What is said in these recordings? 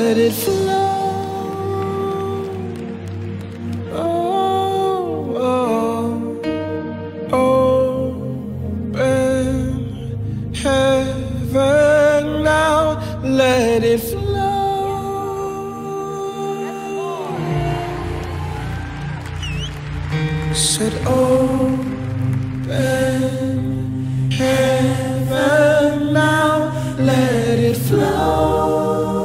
let it flow. Open heaven now, let it flow. Said open heaven now, let it flow.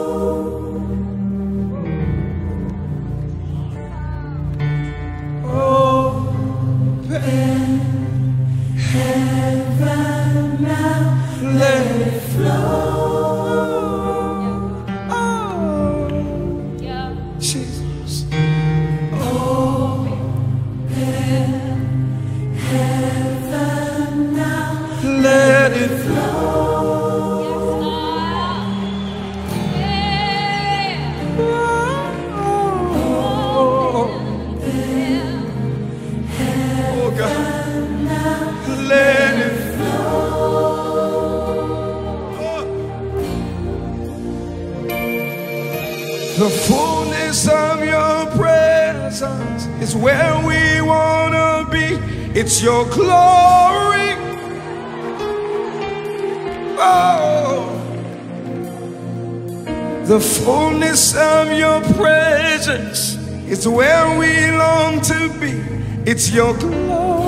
Open heaven now, let it flow. Oh, Jesus. Open heaven now, let it flow. Let it flow. The fullness of your presence is where we want to be. It's your glory. Oh, the fullness of your presence is where we long to be. It's your glory.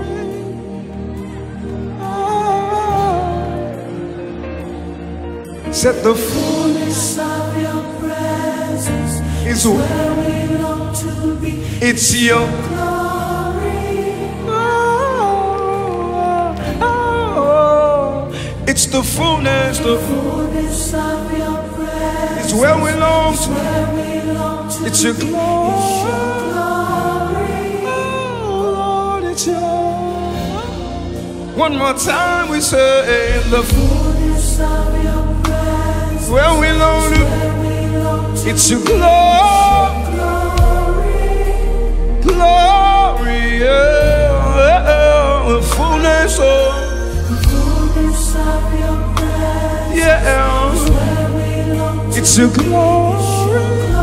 Said the fullness of your presence is where we long to be. It's your glory. It's the fullness of your presence. It's where we long to be. It's your glory. Oh, Lord, it's your. One more time we say the fullness of your presence. Where we long to. It's your glory. Glory, yeah. The fullness of your presence. Yeah. It's your glory.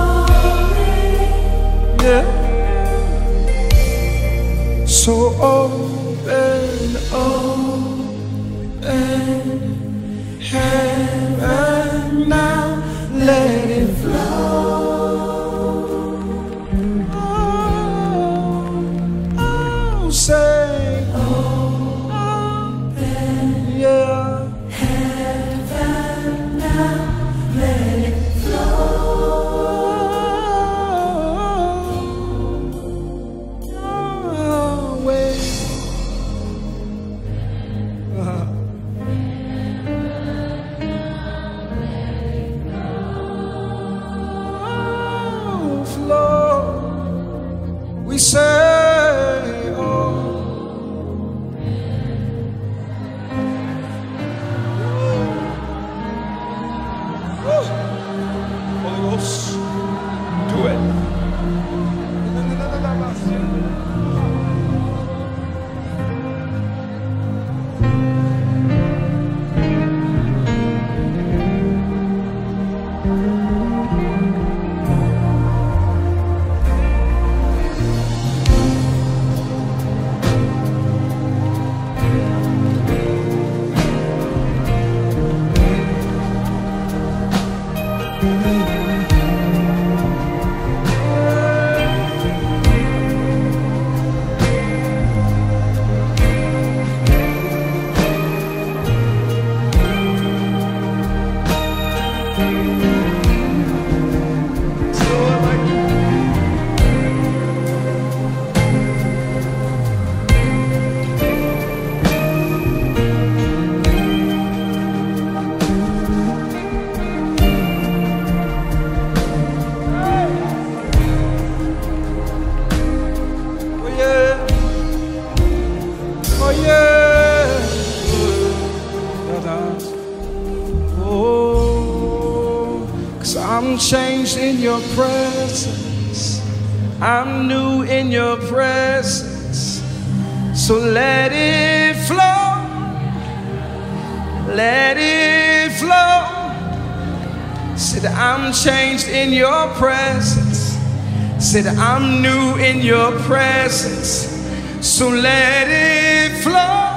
Yeah. So open heaven now, let it flow. Oh, say open, yeah. Heaven now, let it we say, oh, Holy Ghost, do it. I'm changed in your presence. I'm new in your presence. So let it flow. Let it flow. Said, I'm changed in your presence. Said, I'm new in your presence. So let it flow.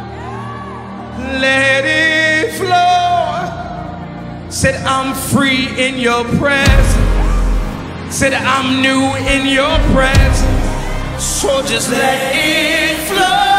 Let it flow. Said, I'm free in your presence. Said, I'm new in your presence. So just let it flow.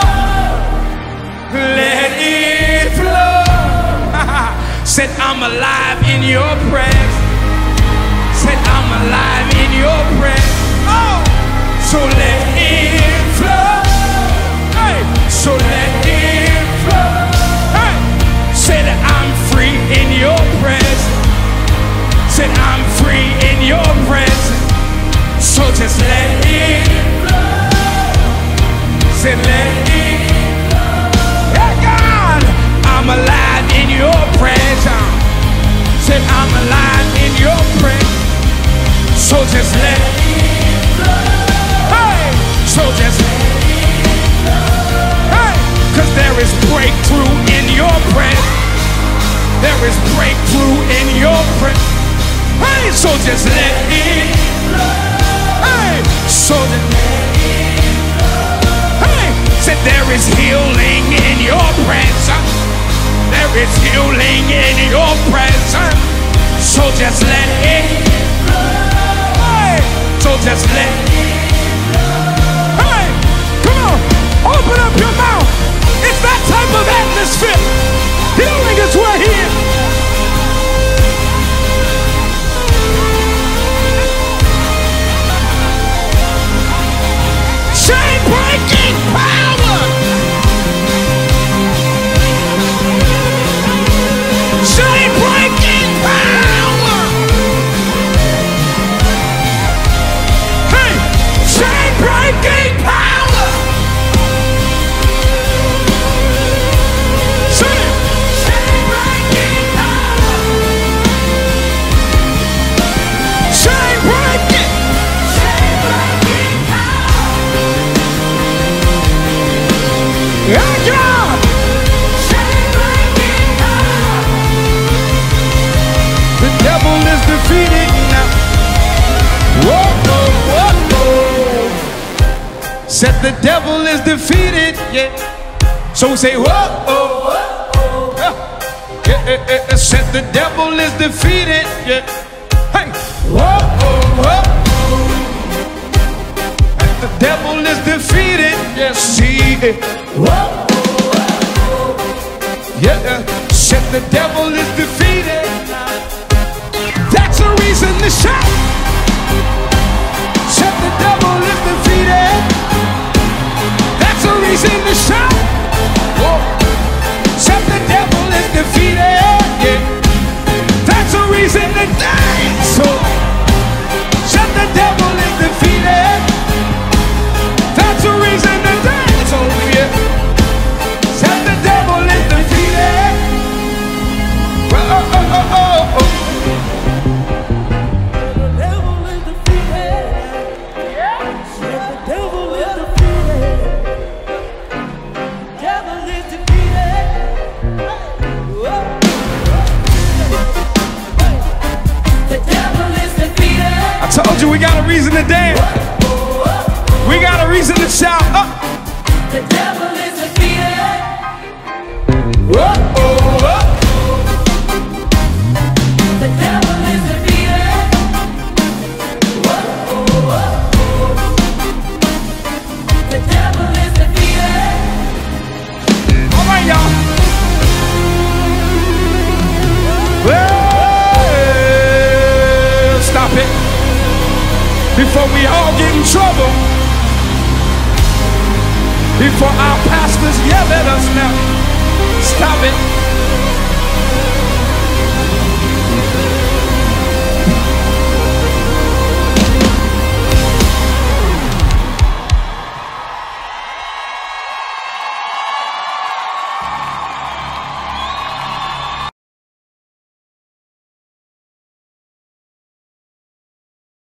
Let it flow. Said, I'm alive in your presence. Said, I'm alive in your presence. Oh, so let it flow. Hey, so let it flow. Hey, said, I'm free in your presence. Said, I'm free in your presence. So just let it flow. Said, let it flow. Hey, God, I'm alive in your presence. Said, I'm alive in your presence. So just let it flow. Hey, so just let it flow. Hey, cause there is breakthrough in your presence. There is breakthrough in your presence. Hey, so just let it flow. Hey, so just let it flow. Hey, said there is healing in your presence. There is healing in your presence. So just let it flow. Hey, so just let it flow. Hey, come on, open up your mouth. It's that type of atmosphere. Healing is right here. Chain breaking power. Chain breaking power. Hey, chain breaking power. Say it. Chain breaking power. Chain breaking. Chain breaking power. Yeah, God. Chain breaking power. The devil is defeated now. Whoa, whoa, whoa, whoa. Said the devil is defeated, yeah. So say, whoa, whoa, whoa. Yeah, yeah, yeah. Said the devil is defeated, yeah. Hey, whoa, whoa, whoa. The devil is defeated, yes, see it. Whoa, whoa, whoa. Yeah, said the devil is defeated. That's a reason to shout. Said the devil is defeated. That's a reason to shout. Whoa. Said the devil is defeated. Yeah. That's a reason to dance. So, said the devil is defeated. That's a reason to dance over here. Said the devil is defeated. Well, oh, oh, oh, oh, oh. The devil is defeated. Yeah. Said the devil is defeated. Devil is defeated. The devil is defeated. I told you we got a reason to dance. We got a reason to shout up. The devil is defeated. Whoa, oh, oh. The devil is defeated. Whoa, oh, oh. The devil is defeated. All right, y'all. Well, stop it. Before we all get in trouble. Before our pastors yell at us now. Stop it.